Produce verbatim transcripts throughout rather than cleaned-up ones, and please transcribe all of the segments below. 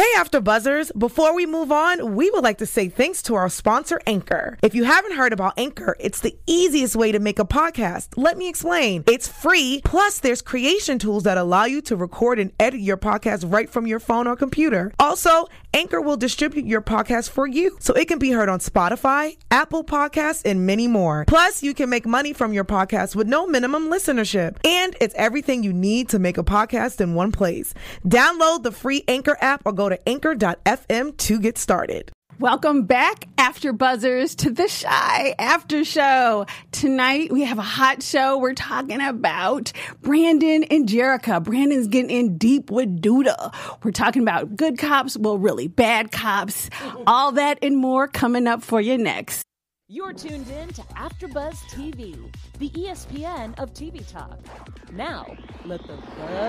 Hey, After Buzzers. Before we move on, we would like to say thanks to our sponsor, Anchor. If you haven't heard about Anchor, it's the easiest way to make a podcast. Let me explain. It's free, plus there's creation tools that allow you to record and edit your podcast right from your phone or computer. Also, Anchor will distribute your podcast for you, so it can be heard on Spotify, Apple Podcasts, and many more. Plus, you can make money from your podcast with no minimum listenership. And it's everything you need to make a podcast in one place. Download the free Anchor app or go to anchor dot f m to get started. Welcome back, After Buzzers, to the Shy After Show. Tonight, we have a hot show. We're talking about Brandon and Jerrica. Brandon's getting in deep with Douda. We're talking about good cops, well, really bad cops. All that and more coming up for you next. You're tuned in to AfterBuzz T V, the E S P N of T V talk. Now, let the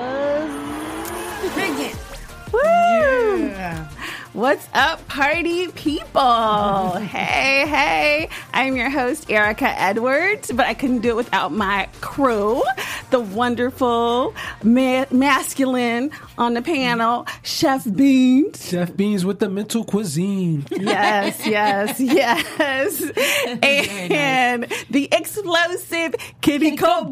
buzz begin. Woo! Yeah. What's up, party people? hey, hey. I'm your host, Erica Edwards, but I couldn't do it without my crew, the wonderful, ma- masculine on the panel, Chef Beans. Chef Beans with the mental cuisine. Yes, yes, yes. And nice. The explosive Kitty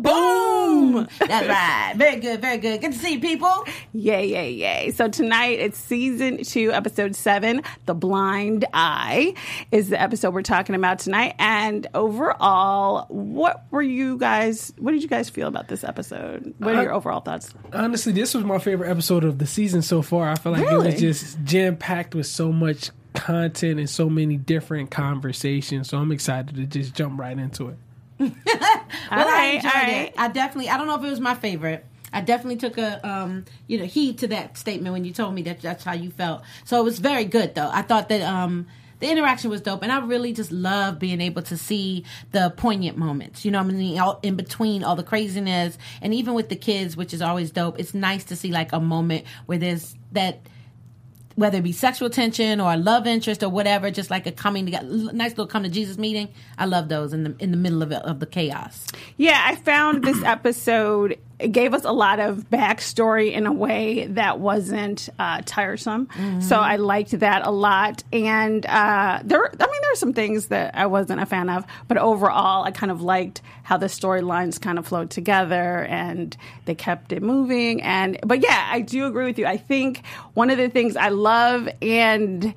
Kaboom. That's right. Very good, very good. Good to see you, people. Yay, yay, yay. So tonight, it's season two, episode seven, The Blind Eye is the episode we're talking about tonight. And overall, what were you guys, what did you guys feel about this episode? What are uh, your overall thoughts? Honestly, this was my favorite episode of the season so far. I feel like really? It was just jam-packed with so much content and so many different conversations. So I'm excited to just jump right into it. well, all I right, enjoyed all right. it. I definitely, I don't know if it was my favorite. I definitely took a, um, you know, heed to that statement when you told me that that's how you felt. So it was very good, though. I thought that um, the interaction was dope, and I really just love being able to see the poignant moments. You know what I mean? All, in between all the craziness, and even with the kids, which is always dope. It's nice to see like a moment where there's that, whether it be sexual tension or a love interest or whatever, just like a coming together, nice little come to Jesus meeting. I love those in the in the middle of it, of the chaos. Yeah, I found this episode, it gave us a lot of backstory in a way that wasn't uh, tiresome. Mm-hmm. So I liked that a lot. And uh, there, I mean, there are some things that I wasn't a fan of, but overall, I kind of liked how the storylines kind of flowed together and they kept it moving. And but yeah, I do agree with you. I think one of the things I love and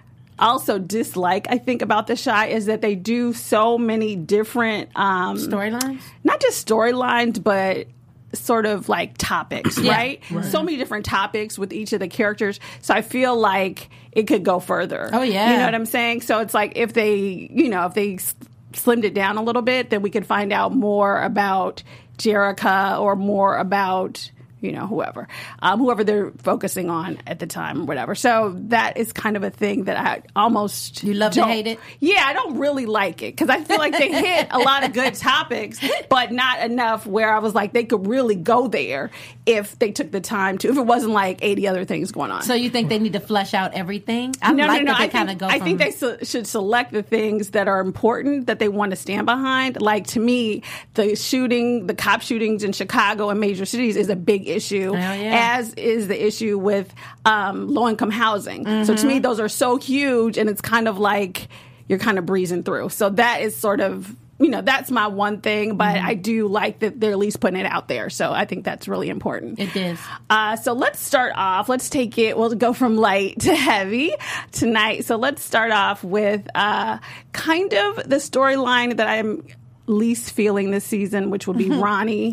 also dislike, I think, about The Shy is that they do so many different um, storylines. Not just storylines, but sort of like topics, yeah. right? right? So many different topics with each of the characters. So I feel like it could go further. Oh, yeah. You know what I'm saying? So it's like if they, you know, if they slimmed it down a little bit, then we could find out more about Jerrica or more about, you know, whoever, um, whoever they're focusing on at the time or whatever. So that is kind of a thing that I almost... You love to hate it? Yeah, I don't really like it because I feel like they hit a lot of good topics, but not enough where I was like, they could really go there if they took the time to, if it wasn't like eighty other things going on. So you think they need to flesh out everything? I no, like no, no. that they I kind of think, go I from... think they so, should select the things that are important that they want to stand behind. Like, to me, the shooting, the cop shootings in Chicago and major cities is a big issue. Oh, yeah. As is the issue with um, low-income housing. Mm-hmm. So to me, those are so huge, and it's kind of like you're kind of breezing through. So that is sort of, you know, that's my one thing, but mm-hmm. I do like that they're at least putting it out there. So I think that's really important. It is. Uh, so let's start off. Let's take it, we'll go from light to heavy tonight. So let's start off with uh, kind of the storyline that I'm least feeling this season, which would be Ronnie,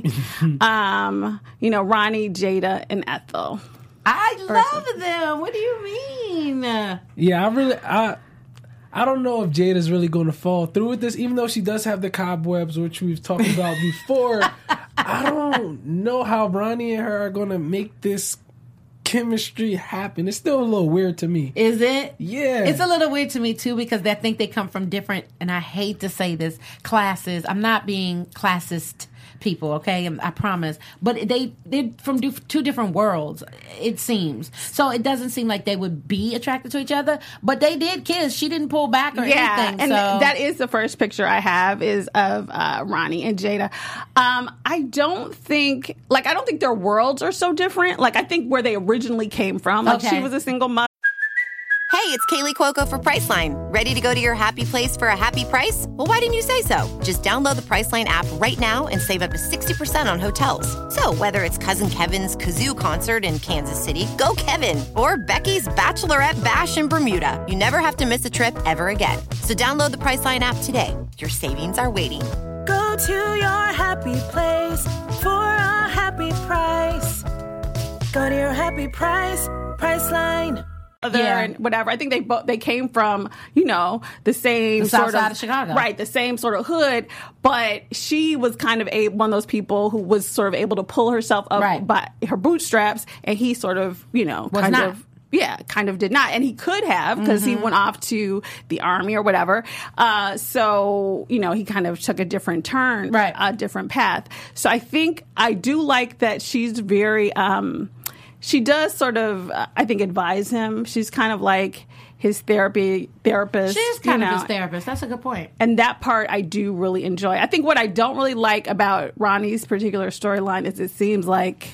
um, you know, Ronnie, Jada, and Ethel. I love them. What do you mean? Yeah, I really, I, I don't know if Jada's really going to fall through with this, even though she does have the cobwebs, which we've talked about before. I don't know how Ronnie and her are going to make this chemistry happen. It's still a little weird to me. Is it? Yeah. It's a little weird to me, too, because I think they come from different, and I hate to say this, classes. I'm not being classist people, okay? I promise. But they, they're from two different worlds, it seems. So it doesn't seem like they would be attracted to each other, but they did kiss. She didn't pull back or yeah, anything. And so. that is the first picture I have is of uh, Ronnie and Jada. Um, I don't think, like, I don't think their worlds are so different. Like, I think where they originally came from, like, okay. she was a single mother. Hey, it's Kaylee Cuoco for Priceline. Ready to go to your happy place for a happy price? Well, why didn't you say so? Just download the Priceline app right now and save up to sixty percent on hotels. So whether it's Cousin Kevin's Kazoo Concert in Kansas City, go Kevin, or Becky's Bachelorette Bash in Bermuda, you never have to miss a trip ever again. So download the Priceline app today. Your savings are waiting. Go to your happy place for a happy price. Go to your happy price, Priceline. Yeah. And whatever. I think they both they came from, you know, the same the south sort side of, of Chicago. Right, the same sort of hood, but she was kind of a one of those people who was sort of able to pull herself up right. by her bootstraps, and he sort of, you know, was kind not. of Yeah, kind of did not. And he could have, because mm-hmm. he went off to the army or whatever. Uh, so, you know, he kind of took a different turn, right. a different path. So I think I do like that she's very, um, she does sort of, uh, I think, advise him. She's kind of like his therapy therapist. She is kind you know. of his therapist. That's a good point. And that part I do really enjoy. I think what I don't really like about Ronnie's particular storyline is it seems like...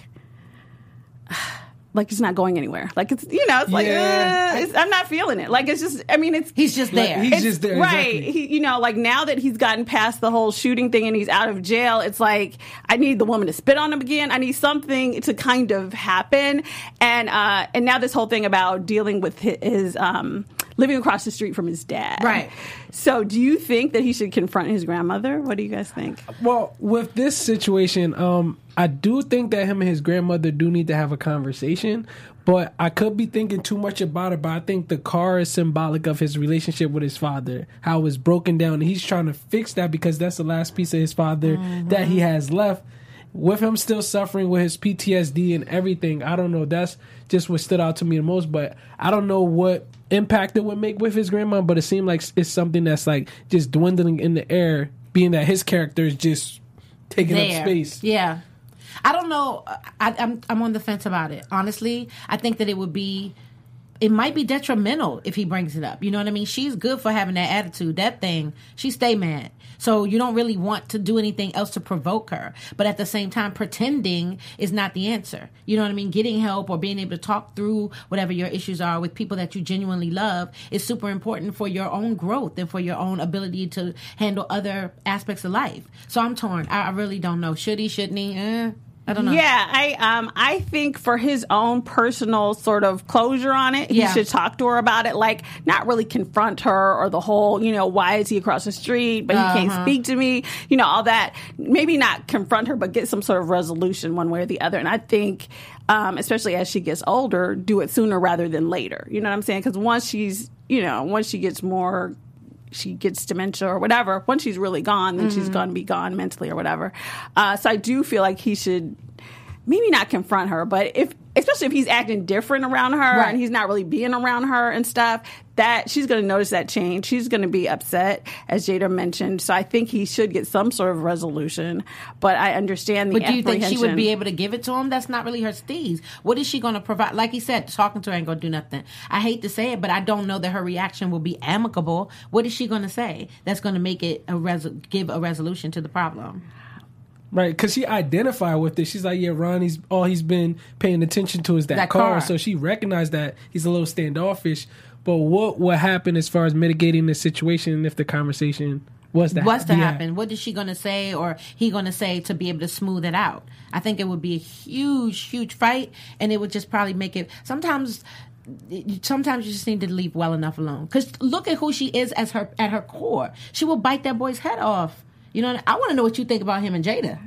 like it's not going anywhere. Like it's, you know, it's like, yeah. uh, it's, I'm not feeling it. Like it's just, I mean, it's. He's just there. Like, he's it's, just there. Right. Exactly. He, you know, like now that he's gotten past the whole shooting thing and he's out of jail, it's like, I need the woman to spit on him again. I need something to kind of happen. And, uh, and now this whole thing about dealing with his, his um, living across the street from his dad. Right. So do you think that he should confront his grandmother? What do you guys think? Well, with this situation, um, I do think that him and his grandmother do need to have a conversation, but I could be thinking too much about it. But I think the car is symbolic of his relationship with his father, how it's broken down. And he's trying to fix that because that's the last piece of his father mm-hmm. that he has left. With him still suffering with his P T S D and everything, I don't know. That's just what stood out to me the most. But I don't know what impact it would make with his grandma, but it seemed like it's something that's like just dwindling in the air, being that his character is just taking there. up space. Yeah. I don't know. I, I'm I'm on the fence about it. Honestly, I think that it would be, it might be detrimental if he brings it up. You know what I mean? She's good for having that attitude. That thing, she stay mad. So you don't really want to do anything else to provoke her. But at the same time, pretending is not the answer. You know what I mean? Getting help or being able to talk through whatever your issues are with people that you genuinely love is super important for your own growth and for your own ability to handle other aspects of life. So I'm torn. I, I really don't know. Should he, shouldn't he? Eh. I don't know. Yeah, I um I think for his own personal sort of closure on it, he yeah. should talk to her about it. Like, not really confront her or the whole, you know, why is he across the street, but uh-huh. he can't speak to me, you know, all that. Maybe not confront her, but get some sort of resolution one way or the other. And I think, um, especially as she gets older, do it sooner rather than later. You know what I'm saying? Because once she's, you know, once she gets more... she gets dementia or whatever, once she's really gone, then mm-hmm. she's going to be gone mentally or whatever. Uh, so I do feel like he should maybe not confront her, but if, especially if he's acting different around her right. and he's not really being around her and stuff, that she's going to notice that change. She's going to be upset, as Jada mentioned. So I think he should get some sort of resolution, but I understand the But do you think she would be apprehension. able to give it to him? That's not really her steez. What is she going to provide? Like he said, talking to her ain't going to do nothing. I hate to say it, but I don't know that her reaction will be amicable. What is she going to say that's going to make it a res- give a resolution to the problem? Right, because she identified with it. She's like, yeah, Ronnie's, all he's been paying attention to is that, That car. car. So she recognized that he's a little standoffish. But what would happen as far as mitigating the situation if the conversation was to What's to yeah. happen? What is she going to say or he going to say to be able to smooth it out? I think it would be a huge, huge fight, and it would just probably make it... Sometimes... Sometimes you just need to leave well enough alone. Because look at who she is as her at her core. She will bite that boy's head off. You know, I want to know what you think about him and Jada.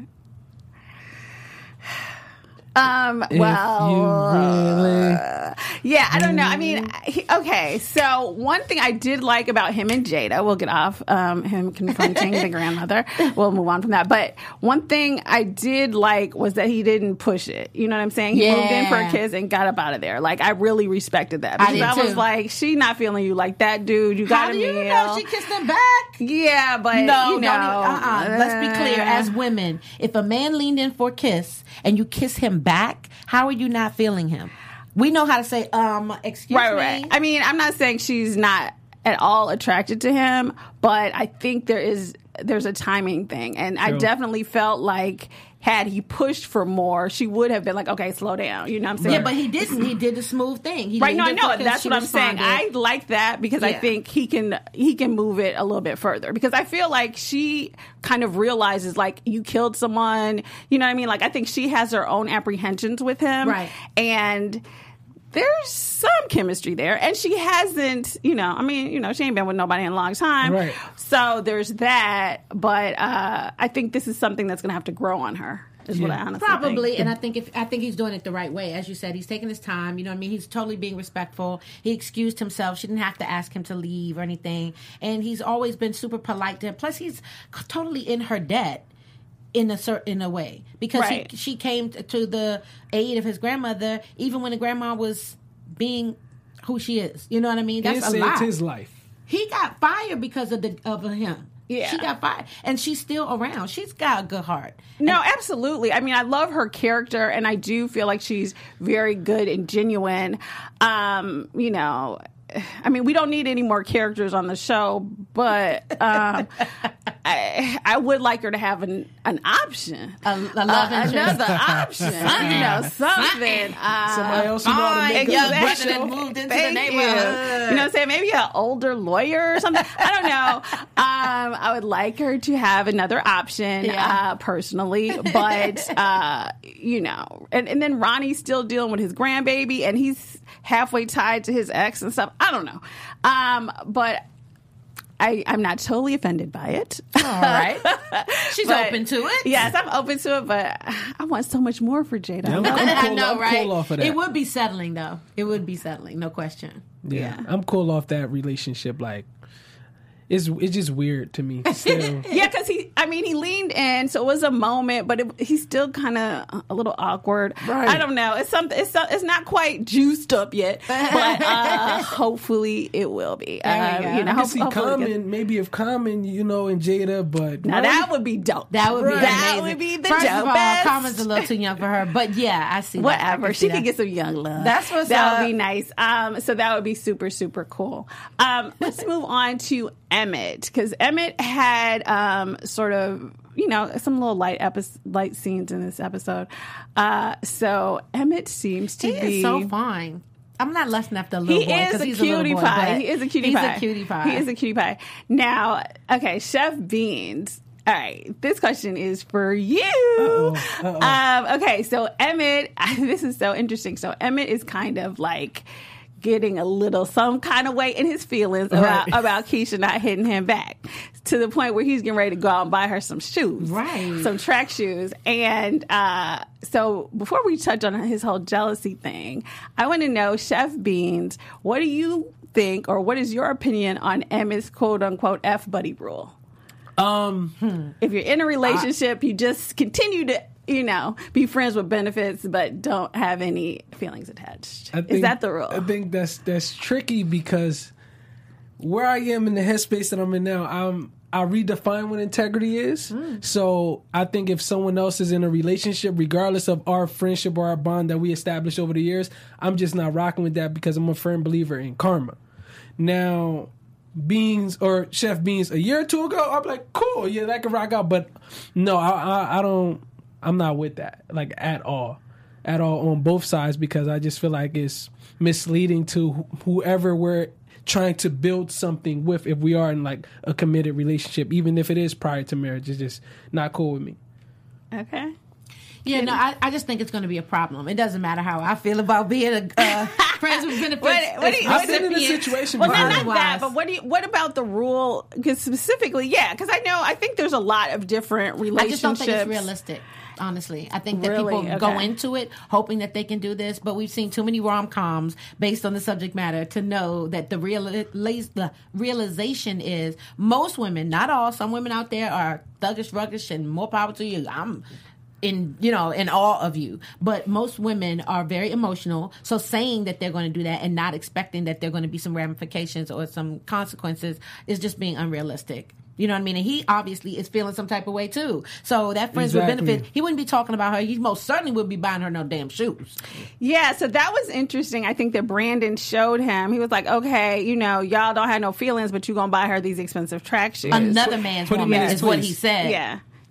Um, If well, you really... uh, yeah, I don't know. I mean, he, okay, so one thing I did like about him and Jada, we'll get off um, him confronting the grandmother. We'll move on from that. But one thing I did like was that he didn't push it. You know what I'm saying? He Yeah. moved in for a kiss and got up out of there. Like, I really respected that. I Because did I, was too. like, she not feeling you like that, dude. You How got do a you meal. know she kissed him back? Yeah, but No, you don't know, even, uh-uh. Let's be clear. As women, if a man leaned in for a kiss and you kiss him back, how are you not feeling him? We know how to say, um, excuse right, me. right. I mean, I'm not saying she's not at all attracted to him, but I think there is there's a timing thing, and I True. definitely felt like had he pushed for more, she would have been like, okay, slow down. You know what I'm saying? Yeah, but he didn't. He did the smooth thing. He right? No, I leaned know. in That's she what I'm saying. I responded. like that because I Yeah. think he can he can move it a little bit further. Because I feel like she kind of realizes like you killed someone. You know what I mean? Like I think she has her own apprehensions with him, Right. And there's some chemistry there, and she hasn't, you know, I mean, you know, she ain't been with nobody in a long time. Right. So there's that, but uh, I think this is something that's going to have to grow on her, is what I Yeah. honestly Probably, think. and I think if I think he's doing it the right way. As you said, he's taking his time. You know what I mean? He's totally being respectful. He excused himself. She didn't have to ask him to leave or anything. And he's always been super polite to him. Plus, he's totally in her debt. In a certain in a way, because Right. he, she came t- to the aid of his grandmother, even when the grandma was being who she is. You know what I mean? That's It a saved lot. his life. He got fired because of the of him. Yeah. She got fired, and she's still around. She's got a good heart. No, absolutely. I mean, I love her character, and I do feel like she's very good and genuine. Um, you know, I mean, we don't need any more characters on the show, but um, I, I would like her to have an, an option. A, a love Uh, interest. another option. You know, something. Uh, Somebody else who know how to make young up brother the that show. moved into Thank the you. neighborhood. You know what I'm saying? Maybe an older lawyer or something. I don't know. Um, I would like her to have another option, Yeah. uh, personally. But, uh, you know, and, and then Ronnie's still dealing with his grandbaby, and he's halfway tied to his ex and stuff. I don't know. Um, but I, I'm not totally offended by it. All right. She's But- open to it. Yes, I'm open to it, but I want so much more for Jada. Yeah, I'm, I love I'm it. cool, I know, I'm right? cool off of that. It would be settling, though. It would be settling, no question. yeah. Yeah. I'm cool off that relationship. Like, it's it's just weird to me. Still, Yeah, because he, I mean, he leaned in, so it was a moment, but it, he's still kind of a little awkward. Right. I don't know. It's something. It's so- it's not quite juiced up yet, but uh, hopefully it will be. There we Uh, go. You know, I can hope- see hopefully it gets- Common, maybe if Common, you know, and Jada, but Now that would be dope. That would be that amazing. would be the First of all, dopest. Common's a little too young for her, but yeah, I see that. I Whatever. can She see could that. get some young love. That's what's that up. would be nice. Um, so that would be super, super cool. Um, let's move on to Emmett, because Emmett had um, sort of, you know, some little light epi- light scenes in this episode. Uh, so Emmett seems to He be is so fine. I'm not lusting after a little He boy is because a he's a little cutie boy. pie. but He is a cutie he's pie. a cutie pie. He is a cutie pie. Now, okay, Chef Beans. All right, this question is for you. Uh-oh. Uh-oh. Um, okay, so Emmett, this is so interesting. So Emmett is kind of like getting a little some kind of way in his feelings about, Right. about Keisha not hitting him back, to the point where he's getting ready to go out and buy her some shoes, Right. some track shoes. And uh, so before we touch on his whole jealousy thing, I want to know, Chef Beans, what do you think, or what is your opinion on Emmett's quote unquote F buddy rule? um, If you're in a relationship, you just continue to, you know, be friends with benefits, but don't have any feelings attached. I think, Is that the rule? I think that's that's tricky because where I am in the headspace that I'm in now, I'm I redefine what integrity is. Mm. So I think if someone else is in a relationship, regardless of our friendship or our bond that we established over the years, I'm just not rocking with that because I'm a firm believer in karma. Now, Beans or Chef Beans a year or two ago, I'm like, cool, yeah, that can rock out. But no, I, I, I don't. I'm not with that, like at all, at all on both sides, because I just feel like it's misleading to wh- whoever we're trying to build something with. If we are in like a committed relationship, even if it is prior to marriage, it's just not cool with me. Okay. Yeah, no, I, I just think it's going to be a problem. It doesn't matter how I feel about being a uh, friends with benefits. What- what do you- I've been in a recipient. situation Well, before. not, not Otherwise- that, but what do you, what about the rule? Because specifically, yeah, because I know, I think there's a lot of different I relationships. just don't think it's realistic. Honestly, I think that Really? people go Okay. into it hoping that they can do this, but we've seen too many rom-coms based on the subject matter to know that the real the realization is most women, not all, some women out there are thuggish, ruggish, and more power to you. I'm in, you know, in awe of you. But most women are very emotional. So saying that they're going to do that and not expecting that there are going to be some ramifications or some consequences is just being unrealistic. You know what I mean? And he obviously is feeling some type of way too. So that friends Exactly. with benefits, he wouldn't be talking about her. He most certainly would be buying her no damn shoes. Yeah, so that was interesting. I think that Brandon showed him. He was like, okay, you know, y'all don't have no feelings, but you going to buy her these expensive track shoes. Another man's Put him woman in his is what place. he said. Yeah.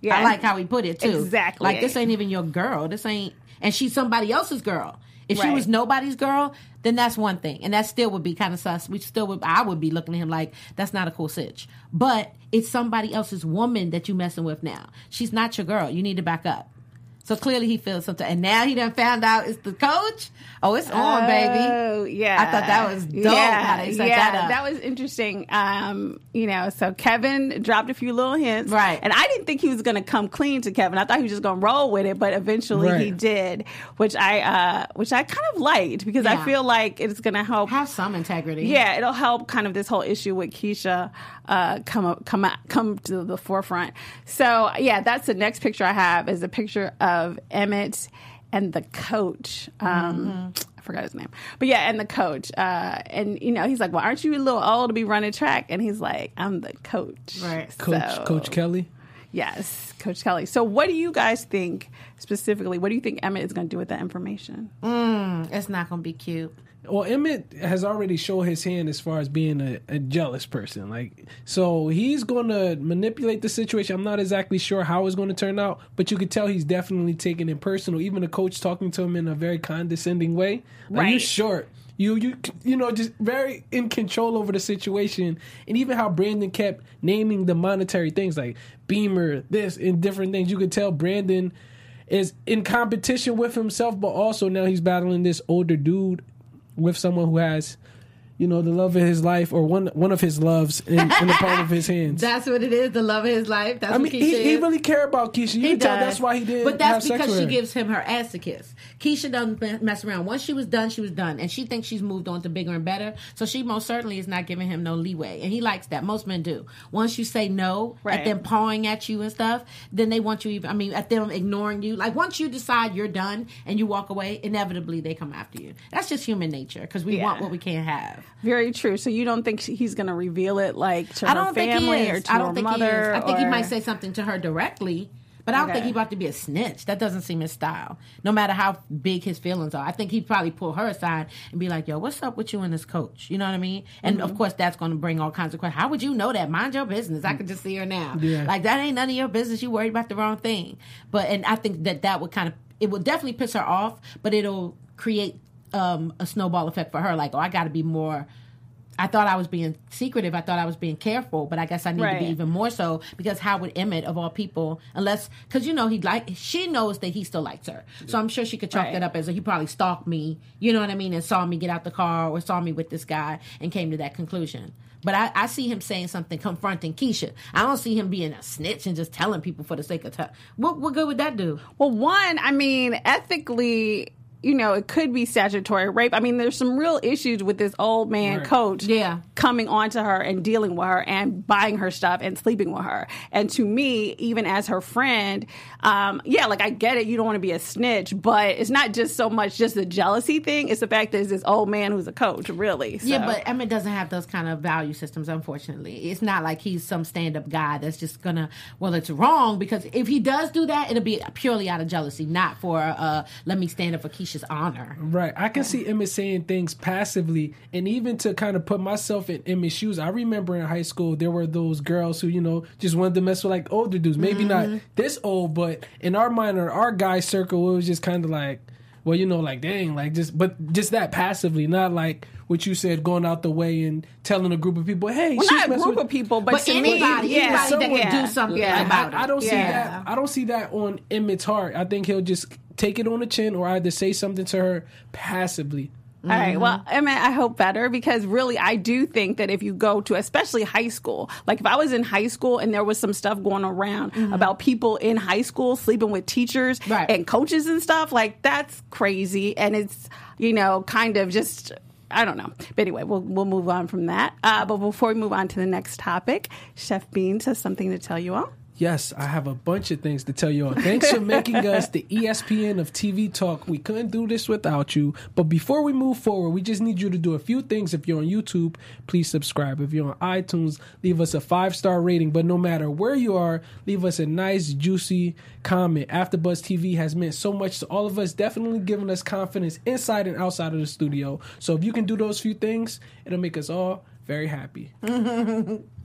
Yeah. I like how he put it too. Exactly. Like, this ain't even your girl. This ain't, and she's somebody else's girl. If she Right. was nobody's girl, then that's one thing, and that still would be kind of sus. We still would, I would be looking at him like, that's not a cool sitch. But it's somebody else's woman that you messing with now. She's not your girl. You need to back up. So clearly he feels something, and now he done found out it's the coach. Oh, it's on, baby. Oh, yeah. I thought that was dope how they set yeah, that up. That was interesting. Um, you know, so Kevin dropped a few little hints. Right. And I didn't think he was going to come clean to Kevin. I thought he was just going to roll with it, but eventually Right. he did, which I uh, which I kind of liked because Yeah. I feel like it's going to help. Have some integrity. Yeah, it'll help kind of this whole issue with Keisha uh, come up, come out, come to the forefront. So yeah, that's the next picture I have is a picture of Emmett and the coach. Um, Mm-hmm. I forgot his name, but yeah, and the coach. Uh, and you know, he's like, "Well, aren't you a little old to be running track?" And he's like, "I'm the coach." Right. Coach So- Coach Kelly. Yes, Coach Kelly. So, what do you guys think specifically? What do you think Emmett is going to do with that information? It's not going to be cute. Well, Emmett has already shown his hand as far as being a, a jealous person. Like, so he's going to manipulate the situation. I'm not exactly sure how it's going to turn out, but you could tell he's definitely taking it personal. Even the coach talking to him in a very condescending way. Like, Right. you're short. You you you know, just very in control over the situation. And even how Brandon kept naming the monetary things like Beamer, this, and different things. You could tell Brandon is in competition with himself, but also now he's battling this older dude with someone who has, you know, the love of his life or one one of his loves in, in the palm of his hands. That's what it is, the love of his life. That's I mean, what Keisha he, he is. really cared about Keisha. You He can tell does. that's why he did. But that's have sex because with she her. gives him her ass to kiss. Keisha doesn't mess around. Once she was done, she was done. And she thinks she's moved on to bigger and better. So she most certainly is not giving him no leeway. And he likes that. Most men do. Once you say no, Right. at them pawing at you and stuff, then they want you even, I mean, at them ignoring you. Like, once you decide you're done and you walk away, inevitably they come after you. That's just human nature because we Yeah. want what we can't have. Very true. So you don't think she- he's going to reveal it like to I her don't think he family or is. to I don't her think mother? he is. I think he or- might say something to her directly, but I don't Okay. think he's about to be a snitch. That doesn't seem his style. No matter how big his feelings are, I think he'd probably pull her aside and be like, "Yo, what's up with you and this coach?" You know what I mean? And Mm-hmm. of course, that's going to bring all kinds of questions. How would you know that? Mind your business. I could just see her now. Yeah. Like, that ain't none of your business. You worried about the wrong thing. But and I think that that would kind of it would definitely piss her off, but it'll create um, a snowball effect for her. Like, oh, I got to be more. I thought I was being secretive. I thought I was being careful, but I guess I need Right. to be even more so because how would Emmett, of all people, unless because you know he like she knows that he still likes her, so I'm sure she could chalk Right. that up as he probably stalked me, you know what I mean, and saw me get out the car or saw me with this guy and came to that conclusion. But I, I see him saying something confronting Keisha. I don't see him being a snitch and just telling people for the sake of time. What what good would that do? Well, one, I mean, ethically, you know, it could be statutory rape. I mean, there's some real issues with this old man Right. coach Yeah. coming onto her and dealing with her and buying her stuff and sleeping with her. And to me, even as her friend, um, yeah, like I get it, you don't want to be a snitch, but it's not just so much just the jealousy thing. It's the fact that it's this old man who's a coach, really. So. Yeah, but Emmett doesn't have those kind of value systems, unfortunately. It's not like he's some stand-up guy that's just gonna, well, it's wrong, because if he does do that, it'll be purely out of jealousy, not for, uh, let me stand up for Keisha's honor. Right. I can see Emmett saying things passively, and even to kind of put myself in Emmett's shoes. I remember in high school, there were those girls who, you know, just wanted to mess with like older dudes. Maybe Mm-hmm. not this old, but in our mind or our guy circle, it was just kind of like, well, you know, like, dang, like just, but just that passively, not like what you said, going out the way and telling a group of people, hey, well, she's not a messing group with- of people, but, But to anybody, me, yeah, anybody that someone- can yeah, do something yeah. about it. I, I don't see Yeah. that. I don't see that on Emmett's heart. I think he'll just take it on the chin or either say something to her passively. All right. Well, I mean, I hope better, because really, I do think that if you go to, especially high school, like if I was in high school and there was some stuff going around about people in high school sleeping with teachers Right. and coaches and stuff, like that's crazy. And it's, you know, kind of just, I don't know. But anyway, we'll, we'll move on from that. Uh, but before we move on to the next topic, Chef Beans has something to tell you all. Yes, I have a bunch of things to tell you all. Thanks for making us the E S P N of T V talk. We couldn't do this without you. But before we move forward, we just need you to do a few things. If you're on YouTube, please subscribe. If you're on iTunes, leave us a five-star rating. But no matter where you are, leave us a nice, juicy comment. AfterBuzz T V has meant so much to all of us, definitely giving us confidence inside and outside of the studio. So if you can do those few things, it'll make us all very happy.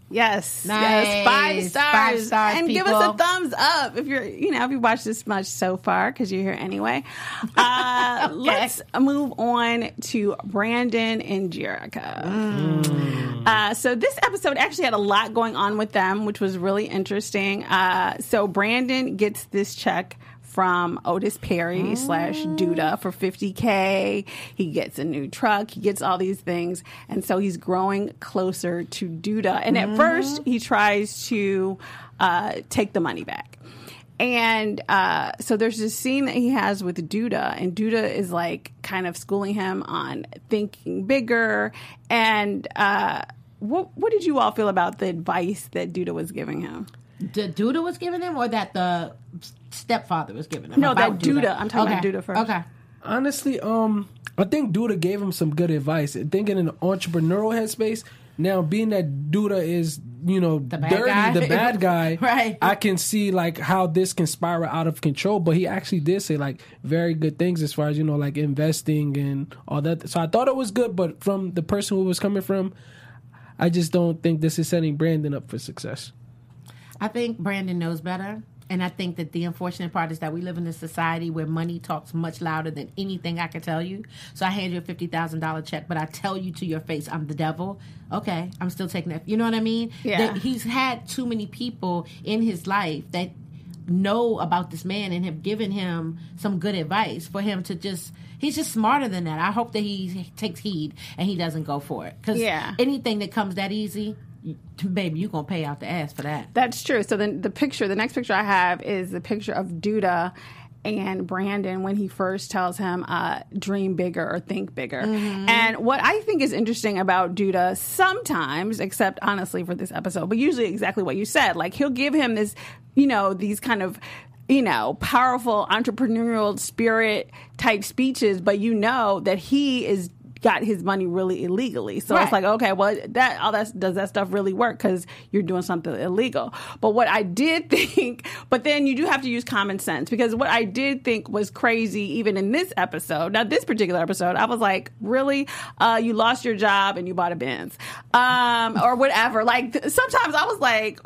Yes. Nice. Yes. Five stars. Five stars, and give people. us a thumbs up if you're, you know, if you watched this much so far, because you're here anyway. Uh, let's move on to Brandon and Jerica. Mm. Uh, so this episode actually had a lot going on with them, which was really interesting. Uh, so Brandon gets this check from Otis Perry mm. slash Duda for fifty K. He gets a new truck. He gets all these things. And so he's growing closer to Duda. And at mm. first, he tries to uh, take the money back. And uh, so there's this scene that he has with Duda, and Duda is like kind of schooling him on thinking bigger. And uh, what, what did you all feel about the advice that Duda was giving him? The Duda was giving him, or that the stepfather was giving him? No, that Duda. Duda. I'm talking okay. about Duda first. Okay. Honestly, um, I think Duda gave him some good advice. Thinking in an entrepreneurial headspace, now being that Duda is, you know, The bad dirty, guy. the bad guy, Right. I can see like how this can spiral out of control. But he actually did say like very good things as far as, you know, like investing and all that. So I thought it was good, but from the person who was coming from, I just don't think this is setting Brandon up for success. I think Brandon knows better. And I think that the unfortunate part is that we live in a society where money talks much louder than anything I can tell you. So I hand you a fifty thousand dollars check, but I tell you to your face, I'm the devil. Okay, I'm still taking that. You know what I mean? Yeah. That he's had too many people in his life that know about this man and have given him some good advice for him to just... He's just smarter than that. I hope that he takes heed and he doesn't go for it. Because Yeah. anything that comes that easy... Baby, you're going to pay out the ass for that. That's true. So then the picture, the next picture I have is the picture of Duda and Brandon when he first tells him, uh, dream bigger or think bigger. Mm-hmm. And what I think is interesting about Duda sometimes, except honestly for this episode, but usually exactly what you said, like he'll give him this, you know, these kind of, you know, powerful entrepreneurial spirit type speeches, but you know that he is got his money really illegally. So right. It's like, okay, well, that all that does that stuff really work because you're doing something illegal. But what I did think, but then you do have to use common sense, because what I did think was crazy, even in this episode, now this particular episode, I was like, really? Uh, you lost your job and you bought a Benz, um, or whatever. Like th- sometimes I was like,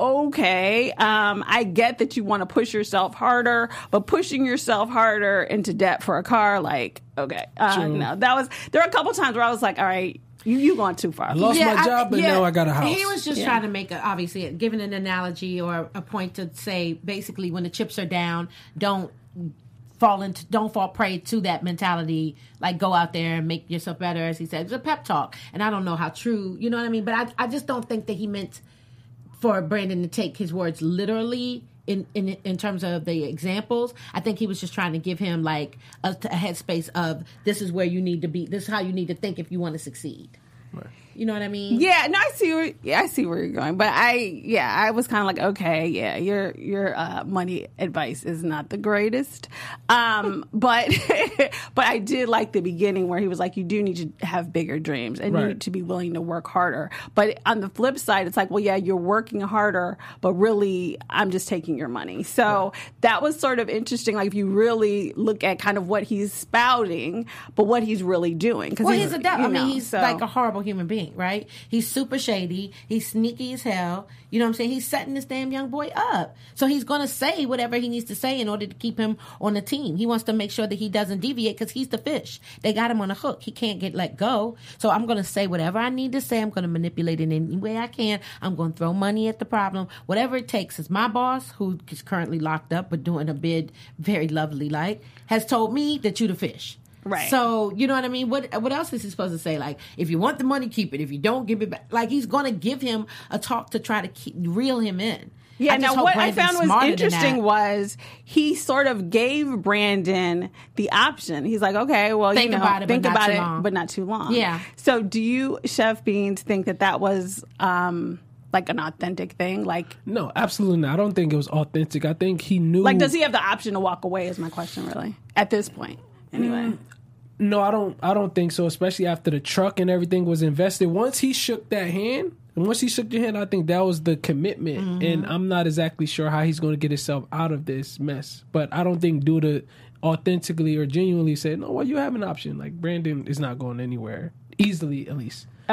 okay, um, I get that you want to push yourself harder, but pushing yourself harder into debt for a car, like, okay, uh, True. no, that was, there were a couple times where I was like, all right, you you going too far. I lost Yeah, my I- job, but yeah. now I got a house. He was just Yeah. trying to make, a, obviously, giving an analogy or a point to say, basically, when the chips are down, don't fall into, don't fall prey to that mentality. Like, go out there and make yourself better, as he said. It's a pep talk, and I don't know how true, you know what I mean? But I, I just don't think that he meant for Brandon to take his words literally. In, in in terms of the examples, I think he was just trying to give him like a, a headspace of this is where you need to be. This is how you need to think if you want to succeed. Right. You know what I mean? Yeah, no, I see where yeah, I see where you're going, but I yeah, I was kind of like, okay, yeah, your your uh, money advice is not the greatest, um, but but I did like the beginning where he was like, you do need to have bigger dreams and Right. you need to be willing to work harder. But on the flip side, it's like, well, yeah, you're working harder, but really, I'm just taking your money. So that was sort of interesting. Like if you really look at kind of what he's spouting, but what he's really doing. Because Well, he's a devil. you I mean, know, he's so- like a horrible human being, right? He's super shady. He's sneaky as hell. You know what I'm saying? He's setting this damn young boy up. So he's going to say whatever he needs to say in order to keep him on the team. He wants to make sure that he doesn't deviate because he's the fish. They got him on a hook. He can't get let go. So I'm going to say whatever I need to say. I'm going to manipulate it any way I can. I'm going to throw money at the problem. Whatever it takes. Is my boss, who is currently locked up but doing a bid very lovely like, has told me that you the fish. Right. So, you know what I mean? What what else is he supposed to say? Like, if you want the money, keep it. If you don't, give it back. Like, he's going to give him a talk to try to keep, reel him in. Yeah, I just now hope what Brandon's I found was smarter than interesting that. was he sort of gave Brandon the option. He's like, okay, well, Think you know, about it, but think not about too it, long. but not too long. Yeah. So do you, Chef Beans, think that that was um, like an authentic thing? Like, No, absolutely not. I don't think it was authentic. I think he knew. like, does he have the option to walk away is my question, really, at this point, anyway. No, I don't. I don't think so. Especially after the truck and everything was invested. Once he shook that hand, and once he shook your hand, I think that was the commitment. Mm-hmm. And I'm not exactly sure how he's going to get himself out of this mess. But I don't think Duda authentically or genuinely said, "No, well, you have an option." Like Brandon is not going anywhere easily, at least. Okay.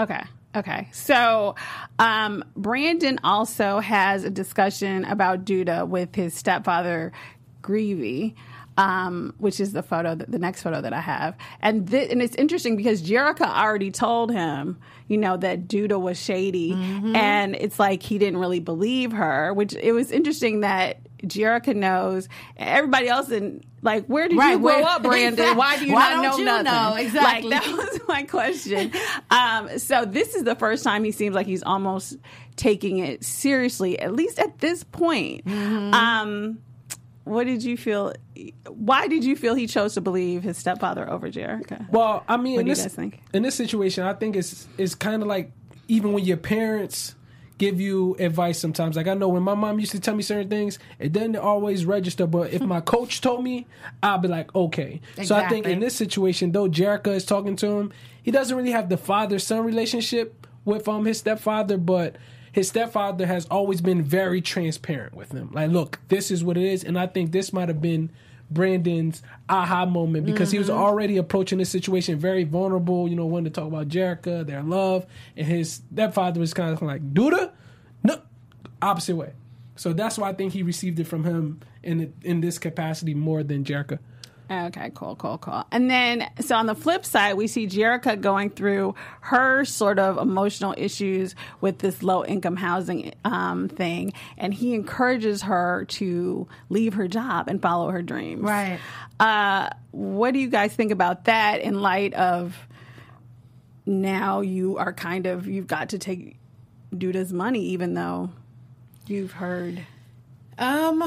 Okay, so um, Brandon also has a discussion about Douda with his stepfather, Greavy, um, which is the photo, that, the next photo that I have. And th- and it's interesting because Jerrica already told him, you know, that Douda was shady. Mm-hmm. And it's like he didn't really believe her, which it was interesting that Jerrica knows. Everybody else in, like, where did right, you grow up, Brandon? Exactly. Why do you Why not know you nothing? Know? Exactly. Like, that was my question. um, so this is the first time he seems like he's almost taking it seriously, at least at this point. Mm-hmm. Um, what did you feel? Why did you feel he chose to believe his stepfather over Jerrica? Well, I mean, what in do this, you guys think? In this situation, I think it's it's kind of like even when your parents give you advice sometimes. Like I know when my mom used to tell me certain things, it didn't always register. But if my coach told me, I'll be like, okay. Exactly. So I think in this situation, though Jerrica is talking to him, he doesn't really have the father-son relationship with um his stepfather, but his stepfather has always been very transparent with him. Like, look, this is what it is. And I think this might have been Brandon's aha moment because mm-hmm. he was already approaching this situation very vulnerable, you know, wanting to talk about Jerrica, their love. And his stepfather was kind of like, Douda? No, opposite way. So that's why I think he received it from him in in this capacity more than Jerrica. Okay, cool, cool, cool. And then, so on the flip side, we see Jerrica going through her sort of emotional issues with this low-income housing um, thing, and he encourages her to leave her job and follow her dreams. Right. Uh, what do you guys think about that in light of now you are kind of, you've got to take Douda's money, even though you've heard... Um...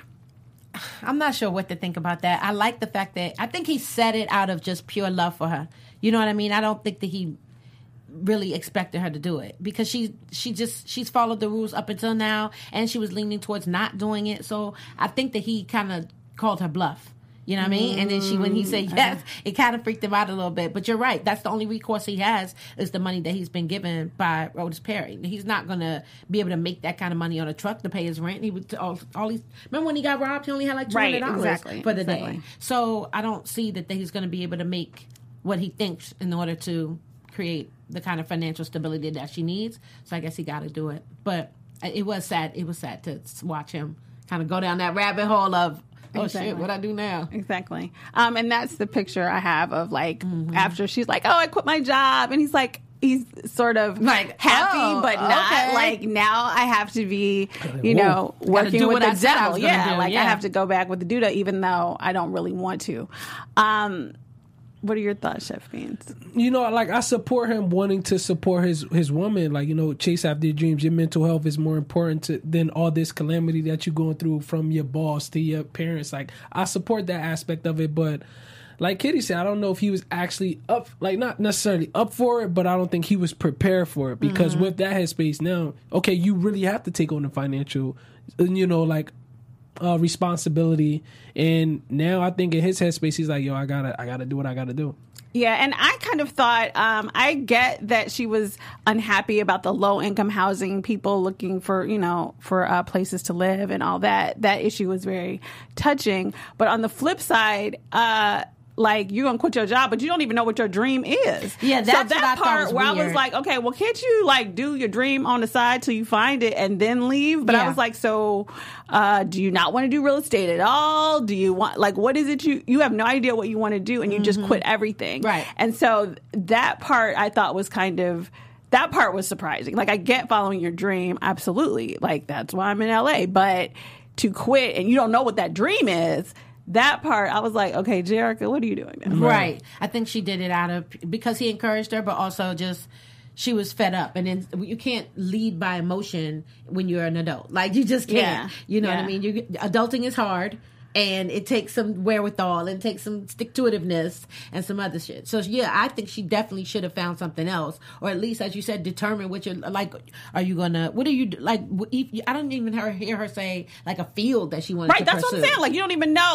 I'm not sure what to think about that. I like the fact that I think he said it out of just pure love for her. You know what I mean? I don't think that he really expected her to do it because she she just she's followed the rules up until now, and she was leaning towards not doing it. So I think that he kind of called her bluff. You know what I mean? And then she, when he said yes, it kind of freaked him out a little bit. But you're right. That's the only recourse he has is the money that he's been given by Otis Perry. He's not going to be able to make that kind of money on a truck to pay his rent. He would all, all these, remember when he got robbed? He only had like two hundred dollars right, exactly, for the exactly. day. So I don't see that he's going to be able to make what he thinks in order to create the kind of financial stability that she needs. So I guess he got to do it. But it was sad. It was sad to watch him kind of go down that rabbit hole of, oh, exactly. Shit, what I do now? Exactly. Um, and that's the picture I have of, like, mm-hmm. after she's like, oh, I quit my job. And he's like, he's sort of like happy, oh, but not. Okay. Like, now I have to be, you Whoa. know, working with the devil. Yeah, do, like, yeah. I have to go back with the Douda, even though I don't really want to. Um, what are your thoughts, Chef Beans? You know, like, I support him wanting to support his his woman. Like, you know, chase after your dreams. Your mental health is more important to, than all this calamity that you're going through from your boss to your parents. Like, I support that aspect of it. But like Kitty said, I don't know if he was actually up, like, not necessarily up for it, but I don't think he was prepared for it. Because mm-hmm. with that headspace now, okay, you really have to take on the financial, you know, like, Uh, responsibility, and now I think in his headspace he's like, yo, I gotta I gotta do what I gotta do. Yeah, and I kind of thought, um, I get that she was unhappy about the low income housing, people looking for, you know, for uh, places to live and all that. That issue was very touching. But on the flip side, uh, like, you're going to quit your job, but you don't even know what your dream is. Yeah, that's so that what I part was where weird. I was like, okay, well, can't you, like, do your dream on the side till you find it and then leave? But yeah. I was like, so uh, do you not want to do real estate at all? Do you want, like, what is it you, you have no idea what you want to do and you mm-hmm. just quit everything. Right. And so that part I thought was kind of, that part was surprising. Like, I get following your dream, absolutely. Like, that's why I'm in L A. But to quit and you don't know what that dream is, that part, I was like, okay, Jerrica, what are you doing now? Right. I think she did it out of, because he encouraged her, but also just, she was fed up. And then you can't lead by emotion when you're an adult. Like, you just can't. Yeah. You know yeah. what I mean? You, adulting is hard. And it takes some wherewithal and takes some stick-to-itiveness and some other shit. So, yeah, I think she definitely should have found something else. Or at least, as you said, determine what you're, like, are you going to, what are you, like, if, I don't even hear, hear her say, like, a field that she wanted right, to pursue. Right, that's what I'm saying. Like, you don't even know. Like,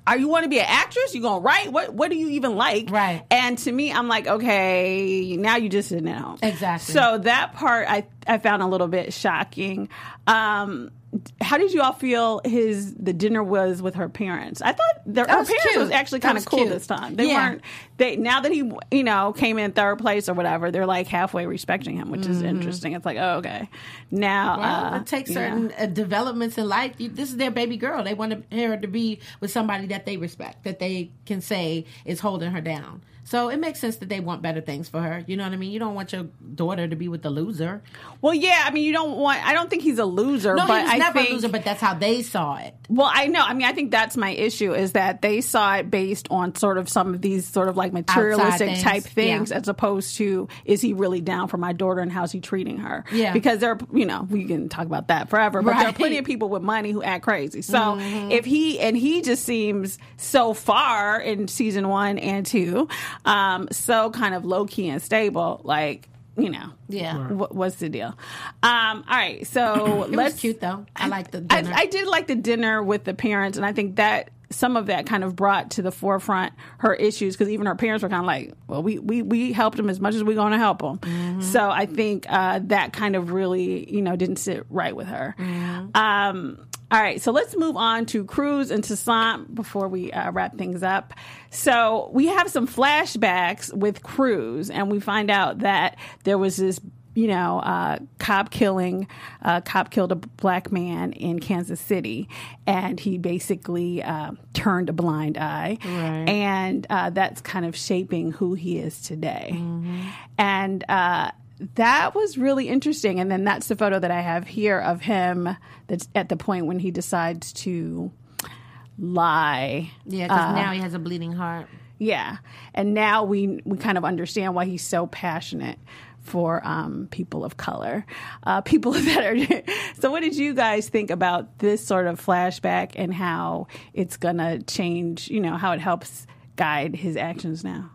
are you want to be an actress? You gonna write? What What do you even like? Right. And to me, I'm like, okay, now you just sitting at home. Exactly. So that part I I found a little bit shocking. Um, how did you all feel his the dinner was with her parents? I thought their, her was parents cute. was actually That kind was of cool cute. this time. They Yeah. weren't they now that he you know came in third place or whatever. They're like halfway respecting him, which is interesting. It's like, oh, okay, now Well, uh, it takes yeah. certain uh, developments in life. You, this is their baby girl. They want to, her to be with somebody that they respect, that they can say is holding her down. So it makes sense that they want better things for her. You know what I mean? You don't want your daughter to be with the loser. Well, yeah, I mean, you don't want. I don't think he's a loser, No, but he was I never think a loser, but that's how they saw it. Well, I know. I mean, I think that's my issue is that they saw it based on sort of some of these sort of like materialistic things, type things yeah. as opposed to is he really down for my daughter and how's he treating her? Yeah. Because there, are, you know, we can talk about that forever, but there are Right. plenty of people with money who act crazy. So Mm-hmm. if he, and he just seems so far in season one and two, um, so kind of low key and stable, like, you know, Yeah. wh- what's the deal? Um, all right, so It let's was cute, though. I like the I, dinner. I did like the dinner with the parents, and I think that some of that kind of brought to the forefront her issues because even her parents were kind of like, well, we we, we helped him as much as we're going to help him. Mm-hmm. So I think uh, that kind of really, you know, didn't sit right with her. Mm-hmm. Um, all right, so let's move on to Cruz and Toussaint before we uh, wrap things up. So we have some flashbacks with Cruz, and we find out that there was this you know, uh, cop killing, uh, cop killed a black man in Kansas City, and he basically uh, turned a blind eye, Right. and uh, that's kind of shaping who he is today. And uh, that was really interesting. And then that's the photo that I have here of him. That's at the point when he decides to lie. Yeah, because Uh, now he has a bleeding heart. Yeah, and now we we kind of understand why he's so passionate for um, people of color, uh, people that are. So, what did you guys think about this sort of flashback and how it's gonna change? You know, how it helps guide his actions now.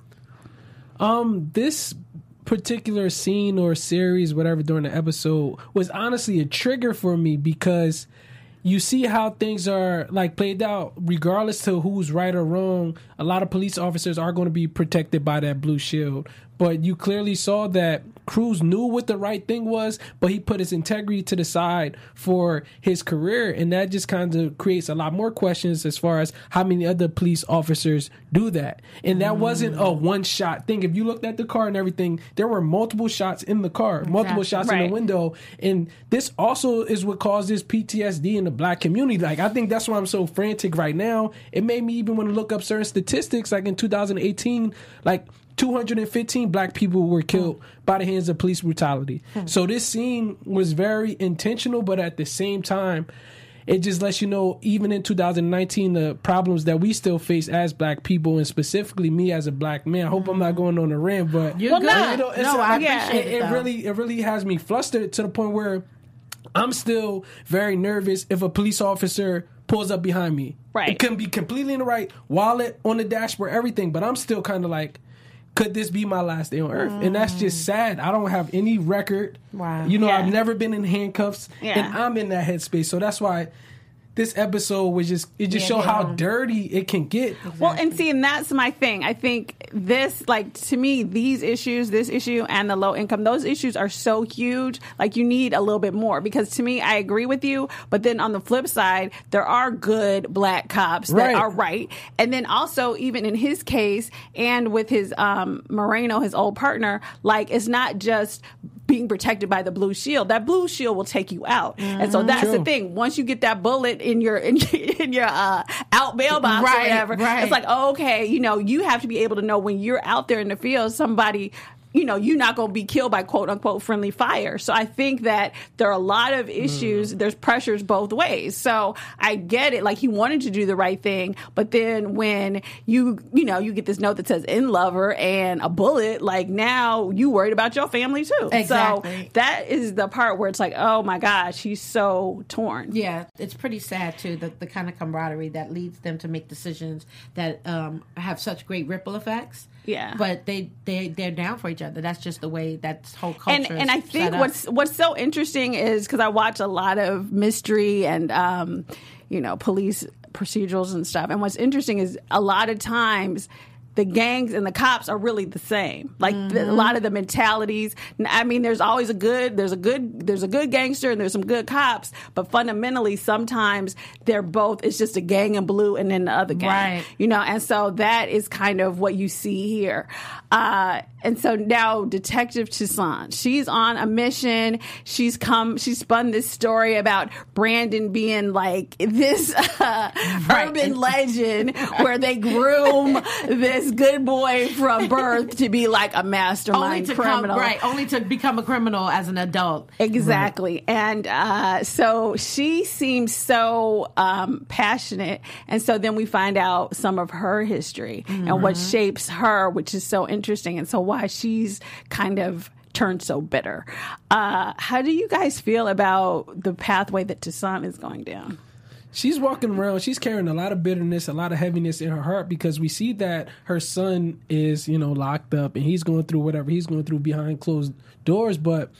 Um, this particular scene or series, whatever, during the episode was honestly a trigger for me because you see how things are like played out regardless to who's right or wrong. A lot of police officers are going to be protected by that blue shield, but you clearly saw that Cruz knew what the right thing was, but he put his integrity to the side for his career, and that just kind of creates a lot more questions as far as how many other police officers do that. And that mm. wasn't a one-shot thing. If you looked at the car and everything, there were multiple shots in the car, multiple shots Right. in the window, and this also is what caused this P T S D in the black community. Like, I think that's why I'm so frantic right now. It made me even want to look up certain statistics, like in two thousand eighteen, like two hundred fifteen black people were killed by the hands of police brutality. So this scene was very intentional, but at the same time, it just lets you know, even in two thousand nineteen, the problems that we still face as black people, and specifically me as a black man. I hope I'm not going on a rant, but You're Well, good. no. you know, it's no, a- I yeah, appreciate it, it. it though. really it really has me flustered to the point where I'm still very nervous if a police officer pulls up behind me. Right. It can be completely in the right, wallet on the dashboard, everything, but I'm still kind of like, could this be my last day on earth? And that's just sad. I don't have any record. Wow. You know, Yeah. I've never been in handcuffs, Yeah. and I'm in that headspace. So that's why this episode was just, it just Yeah, showed how yeah. dirty it can get. Well, and see, and that's my thing. I think this, like, to me, these issues, this issue and the low income, those issues are so huge. Like, you need a little bit more because to me, I agree with you. But then on the flip side, there are good black cops that Right. are right. And then also, even in his case and with his um, Moreno, his old partner, like, it's not just being protected by the blue shield. That blue shield will take you out. And so that's the True. thing. Once you get that bullet in your in, in your uh, out mailbox or Right, whatever, right. it's like, oh, okay, you know, you have to be able to know when you're out there in the field, somebody, you know, you're not going to be killed by quote unquote friendly fire. So I think that there are a lot of issues. Mm. There's pressures both ways. So I get it. Like, he wanted to do the right thing. But then when you, you know, you get this note that says in lover and a bullet, like, now you worried about your family too. Exactly. So that is the part where it's like, oh my gosh, he's so torn. Yeah, it's pretty sad too, the, the kind of camaraderie that leads them to make decisions that um, have such great ripple effects. Yeah. But they, they, they're down for each other. That's just the way that whole culture and is and I set think up. what's what's so interesting is because I watch a lot of mystery and um, you know, police procedurals and stuff. And what's interesting is a lot of times the gangs and the cops are really the same. Like mm-hmm. the, a lot of the mentalities. I mean, there's always a good, there's a good, there's a good gangster and there's some good cops. But fundamentally, sometimes they're both. It's just a gang in blue and then the other gang. Right. You know, and so that is kind of what you see here. Uh, and so now Detective Toussaint, she's on a mission. She's come, she spun this story about Brandon being like this uh, right. urban legend where they groom this good boy from birth to be like a mastermind only to criminal. Come, right, only to become a criminal as an adult. Exactly. Right. And uh, so she seems so um, passionate. And so then we find out some of her history mm-hmm. and what shapes her, which is so interesting. And so why she's kind of turned so bitter. Uh, how do you guys feel about the pathway that Toussaint is going down? She's walking around. She's carrying a lot of bitterness, a lot of heaviness in her heart because we see that her son is, you know, locked up and he's going through whatever he's going through behind closed doors. But,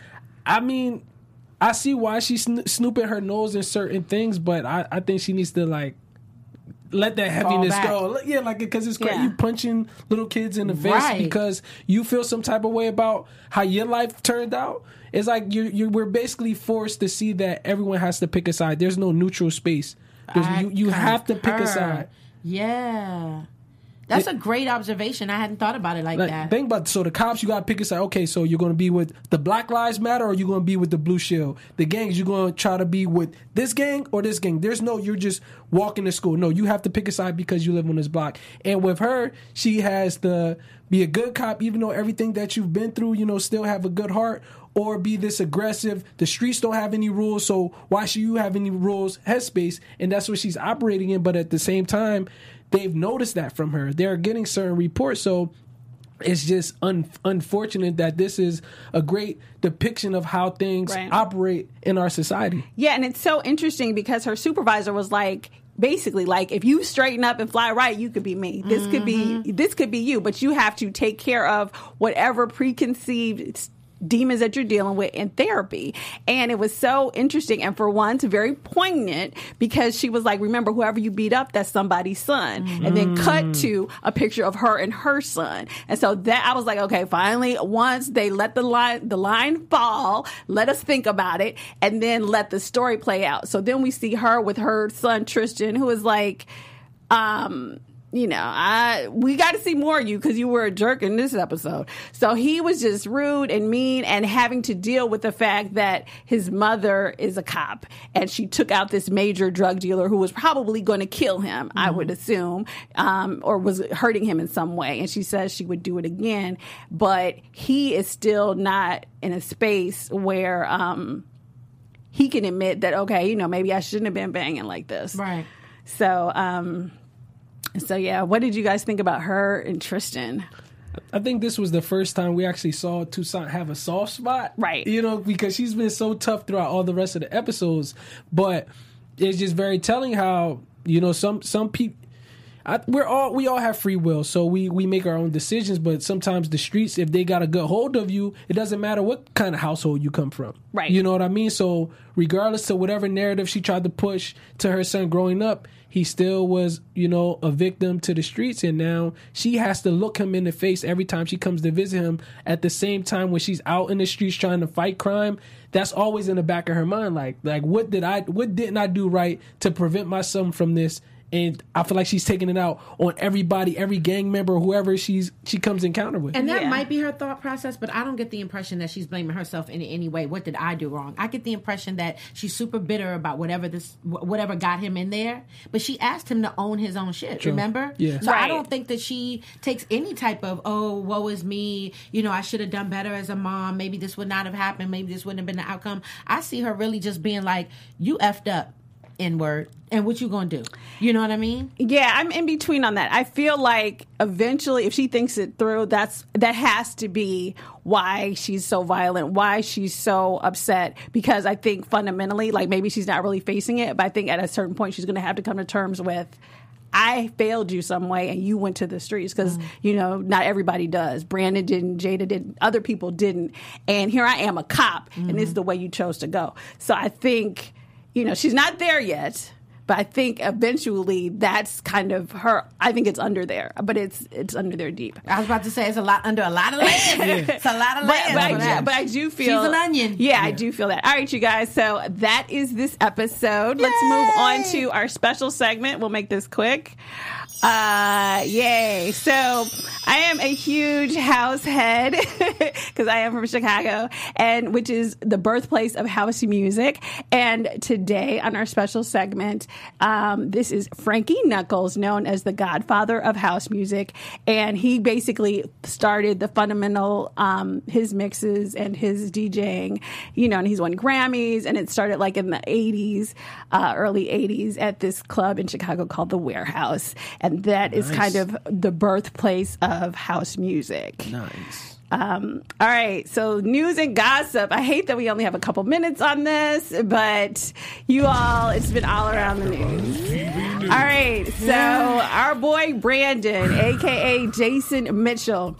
I mean, I see why she's sno- snooping her nose in certain things, but I, I think she needs to, like, let that heaviness go. Yeah, like, because it's great. Yeah. You punching little kids in the face Right. because you feel some type of way about how your life turned out. It's like you you we're basically forced to see that everyone has to pick a side. There's no neutral space. There's, I you you have to pick a concur. side. Yeah. That's It- a great observation. I hadn't thought about it like, Like, that. think about so the cops, you got to pick a side. Okay, so you're going to be with the Black Lives Matter or you're going to be with the Blue Shield. The gangs, you're going to try to be with this gang or this gang. There's no, you're just walking to school. No, you have to pick a side because you live on this block. And with her, she has to be a good cop, even though everything that you've been through, you know, still have a good heart, or be this aggressive. The streets don't have any rules, so why should you have any rules? Headspace. And that's what she's operating in. But at the same time, they've noticed that from her. They're getting certain reports. So it's just un- unfortunate that this is a great depiction of how things Right. operate in our society. Yeah, and it's so interesting because her supervisor was like, basically, like, if you straighten up and fly right, you could be me. This could be this could be you, but you have to take care of whatever preconceived demons that you're dealing with in therapy. And it was so interesting, and for once very poignant, because she was like, remember, whoever you beat up, that's somebody's son. Mm. And then cut to a picture of her and her son. And so that I was like, okay, finally, once they let the line the line fall, let us think about it, and then let the story play out. So then we see her with her son Tristan, who is like, um you know, I we got to see more of you because you were a jerk in this episode. So he was just rude and mean and having to deal with the fact that his mother is a cop and she took out this major drug dealer who was probably going to kill him, mm-hmm. I would assume, um, or was hurting him in some way. And she says she would do it again. But he is still not in a space where um, he can admit that, okay, you know, maybe I shouldn't have been banging like this. Right. So, um... So, yeah, what did you guys think about her and Tristan? I think this was the first time we actually saw Toussaint have a soft spot. Right. You know, because she's been so tough throughout all the rest of the episodes. But it's just very telling how, you know, some some people... I, we're all we all have free will, so we, we make our own decisions. But sometimes the streets, if they got a good hold of you, it doesn't matter what kind of household you come from. Right. You know what I mean? So regardless of whatever narrative she tried to push to her son growing up, he still was, you know, a victim to the streets. And now she has to look him in the face every time she comes to visit him. At the same time, when she's out in the streets trying to fight crime, that's always in the back of her mind. Like, like what did I, what didn't I do right to prevent my son from this? And I feel like she's taking it out on everybody, every gang member, whoever she's she comes encounter with. And that Yeah. might be her thought process, but I don't get the impression that she's blaming herself in any way. What did I do wrong? I get the impression that she's super bitter about whatever this, whatever got him in there. But she asked him to own his own shit. True. Remember? Yeah. So Right. I don't think that she takes any type of, oh, woe is me. You know, I should have done better as a mom. Maybe this would not have happened. Maybe this wouldn't have been the outcome. I see her really just being like, you effed up, N-word. And what you gonna do? You know what I mean? Yeah, I'm in between on that. I feel like eventually, if she thinks it through, that's that has to be why she's so violent, why she's so upset. Because I think fundamentally, like maybe she's not really facing it, but I think at a certain point she's going to have to come to terms with, I failed you some way and you went to the streets because, mm. you know, not everybody does. Brandon didn't, Jada didn't, other people didn't. And here I am, a cop, mm. and this is the way you chose to go. So I think, you know, she's not there yet. But I think eventually that's kind of her. I think it's under there, but it's it's under there deep. I was about to say it's a lot under a lot of layers. It's a lot of But, layers. but, I for do, that. but I do feel She's an onion. Yeah, yeah, I do feel that. All right, you guys. So that is this episode. Let's move on to our special segment. We'll make this quick. Uh, yay. So I am a huge house head because I am from Chicago, and which is the birthplace of house music. And today on our special segment, um, this is Frankie Knuckles, known as the godfather of house music. And he basically started the fundamental, um, his mixes and his DJing, you know, and he's won Grammys, and it started like in the eighties, uh, early eighties at this club in Chicago called The Warehouse. And that is Nice. kind of the birthplace of house music. Nice. Um, all right, so news and gossip. I hate that we only have a couple minutes on this, but you all, it's been all around the news. All right, so our boy Brandon, a k a. Jason Mitchell,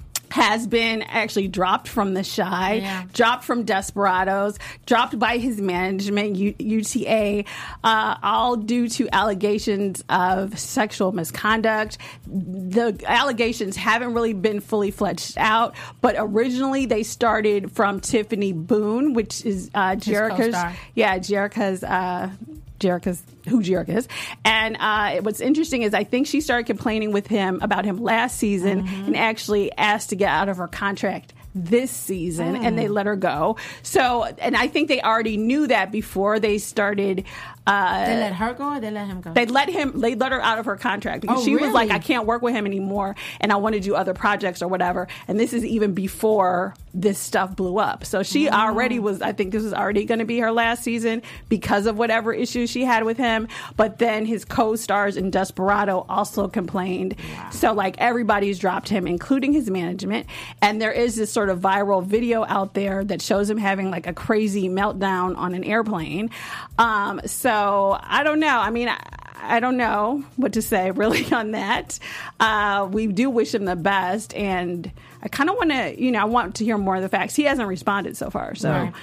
has been actually dropped from The Chi, Yeah. dropped from Desperados, dropped by his management, U- UTA, uh, all due to allegations of sexual misconduct. The allegations haven't really been fully fleshed out, but originally they started from Tiffany Boone, which is uh, Jerica's, co-star. yeah, Jerica's. Uh, Jerica's who Jerica is. And uh, what's interesting is I think she started complaining with him about him last season Mm-hmm. and actually asked to get out of her contract this season, and Mm. they let her go. So, and I think they already knew that before they started. Uh, They let her go or they let him go? they let him. They let her out of her contract because Oh, she was like, really? "I can't work with him anymore, and I want to do other projects or whatever." And this is even before this stuff blew up. So she Mm. already was. I think this was already going to be her last season because of whatever issues she had with him. But then his co-stars in Desperado also complained. So like everybody's dropped him, including his management. And there is this sort of viral video out there that shows him having like a crazy meltdown on an airplane. Um, so I don't know. I mean, I, I don't know what to say really on that. Uh, we do wish him the best, and I kind of want to, you know, I want to hear more of the facts. He hasn't responded so far, so, Right.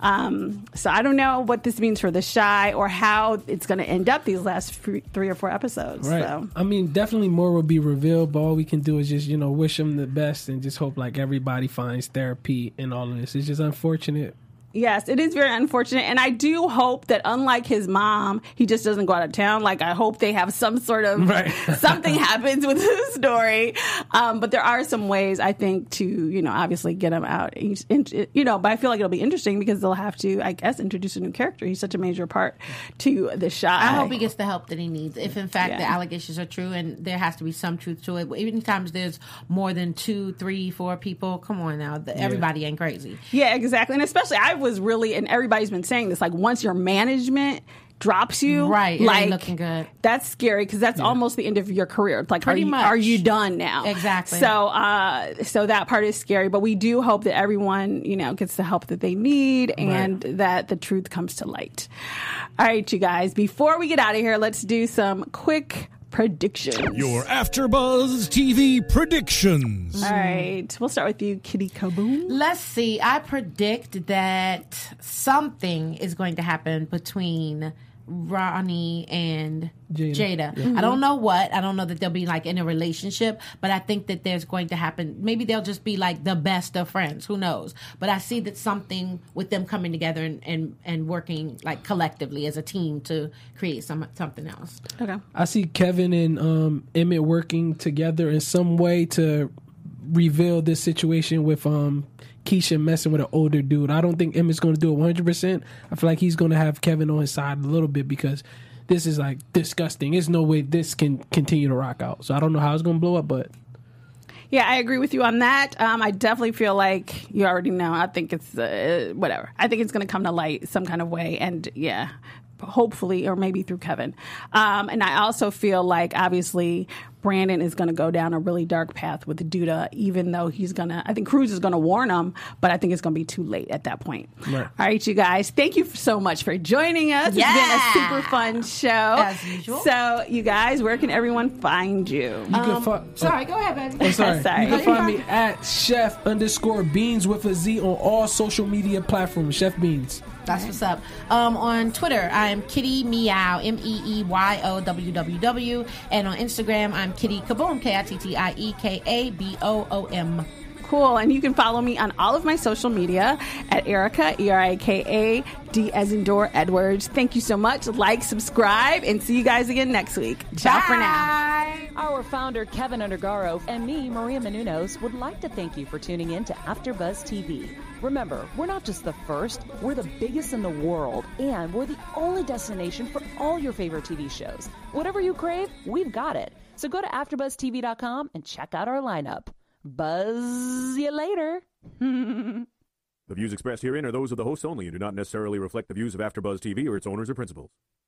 um, so I don't know what this means for The Chi or how it's going to end up these last f- three or four episodes. Right. So. I mean, definitely more will be revealed, but all we can do is just, you know, wish him the best and just hope like everybody finds therapy in all of this. It's just unfortunate. Yes, it is very unfortunate. And I do hope that unlike his mom, he just doesn't go out of town. Like, I hope they have some sort of, Right. something happens with his story. Um, but there are some ways, I think, to, you know, obviously get him out. He's, in, you know, but I feel like it'll be interesting because they'll have to, I guess, introduce a new character. He's such a major part to The Chi. I hope he gets the help that he needs. If in fact Yeah. the allegations are true, and there has to be some truth to it. Even times there's more than two, three, four people. Come on now, the, everybody ain't crazy. Yeah, exactly. And especially, I was really, and everybody's been saying this, like, once your management drops you, Right, it ain't like, looking good. That's scary because that's almost the end of your career. It's like, Pretty are you, much. are you done now? Exactly. So, uh, so that part is scary, but we do hope that everyone, you know, gets the help that they need and that the truth comes to light. All right, you guys, before we get out of here, let's do some quick predictions. Your AfterBuzz T V predictions. All right, we'll start with you, Kitty Kaboom. Let's see. I predict that something is going to happen between Ronnie and Jada. Jada. Mm-hmm. I don't know what. I don't know that they'll be like in a relationship, but I think that there's going to happen. Maybe they'll just be like the best of friends. Who knows? But I see that something with them coming together and, and, and working like collectively as a team to create some something else. Okay. I see Kevin and um, Emmett working together in some way to reveal this situation with um, Keisha messing with an older dude. I don't think Emmett's going to do it one hundred percent. I feel like he's going to have Kevin on his side a little bit because this is like disgusting. There's no way this can continue to rock out. So I don't know how it's going to blow up, but Yeah, I agree with you on that. Um, I definitely feel like you already know. I think it's uh, whatever. I think it's going to come to light some kind of way, and yeah, hopefully, or maybe through Kevin. Um, and I also feel like obviously Brandon is going to go down a really dark path with Duda, even though he's going to. I think Cruz is going to warn him, but I think it's going to be too late at that point. Right. All right, you guys. Thank you so much for joining us. Yeah. It's been a super fun show. As usual. So, you guys, where can everyone find you? you can fi- Sorry, go ahead, baby. Oh, sorry. Sorry. You can find me at chef underscore beans with a Z on all social media platforms. Chef Beans. That's what's up. Um, on Twitter, I'm Kitty Meow, M E E Y O W W W. And on Instagram, I'm Kitty Kaboom, K I T T I E K A B O O M. Cool. And you can follow me on all of my social media at Erica, E R I K A, D as in door, Edwards. Thank you so much. Like, subscribe, and see you guys again next week. Ciao for now. Our founder, Kevin Undergaro, and me, Maria Menounos, would like to thank you for tuning in to AfterBuzz T V. Remember, we're not just the first, we're the biggest in the world, and we're the only destination for all your favorite T V shows. Whatever you crave, we've got it. So go to after buzz T V dot com and check out our lineup. Buzz you later. The views expressed herein are those of the hosts only and do not necessarily reflect the views of AfterBuzz T V or its owners or principals.